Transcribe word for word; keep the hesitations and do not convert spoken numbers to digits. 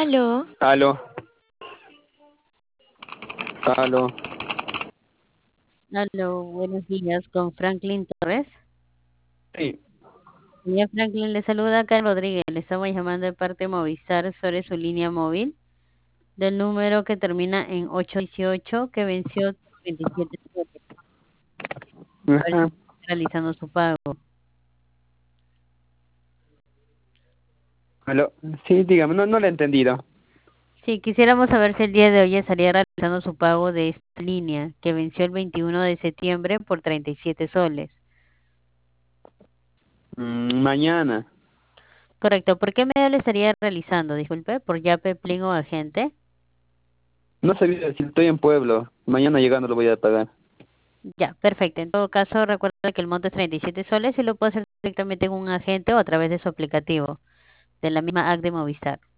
Aló, Aló, aló. Aló, buenos días, con Franklin Torres. Sí, Señor Franklin, le saluda Karen Rodríguez. Le estamos llamando de parte de Movistar sobre su línea móvil del número que termina en ocho dieciocho que venció veintisiete soles. A ver si ajá. está realizando su pago. Aló. Sí, dígame, no, no lo he entendido. Sí, quisiéramos saber si el día de hoy estaría realizando su pago de esta línea que venció el veintiuno de septiembre por treinta y siete soles. Mm, mañana. Correcto. ¿Por qué medio le estaría realizando? Disculpe, ¿por Yape, Plin o agente? No sabía si estoy en pueblo. Mañana llegando lo voy a pagar. Ya, perfecto. En todo caso, recuerda que el monto es treinta y siete soles y lo puede hacer directamente en un agente o a través de su aplicativo, de la misma app de Movistar.